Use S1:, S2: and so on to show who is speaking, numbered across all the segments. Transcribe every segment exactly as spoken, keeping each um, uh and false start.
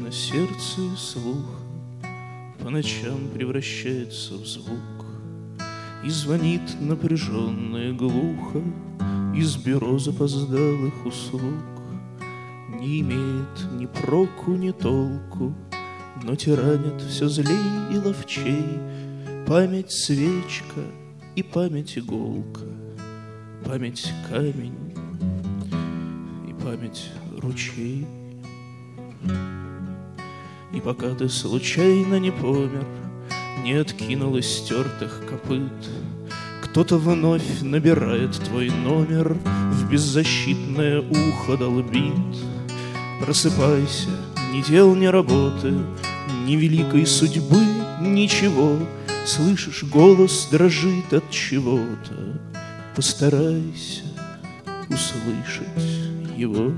S1: на сердце и слух, по ночам превращается в звук и звонит напряженно и глухо из бюро запоздалых услуг. Не имеет ни проку, ни толку, но тиранит все злей и ловчей память свечка и память иголка, память камень и память ручей. И пока ты случайно не помер, не откинул из стертых копыт, кто-то вновь набирает твой номер, в беззащитное ухо долбит. Просыпайся, ни дел, ни работы, ни великой судьбы, ничего. Слышишь, голос дрожит от чего-то. Постарайся услышать его.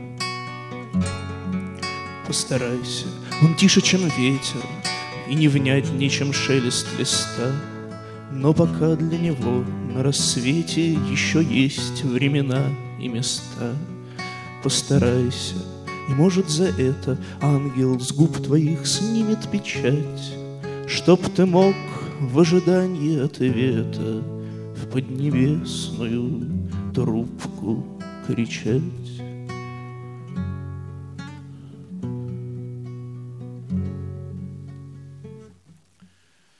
S1: Постарайся, он тише, чем ветер, и не внятней, чем шелест листа. Но пока для него на рассвете еще есть времена и места. Постарайся, и, может, за это ангел с губ твоих снимет печать, чтоб ты мог в ожидании ответа в поднебесную трубку кричать.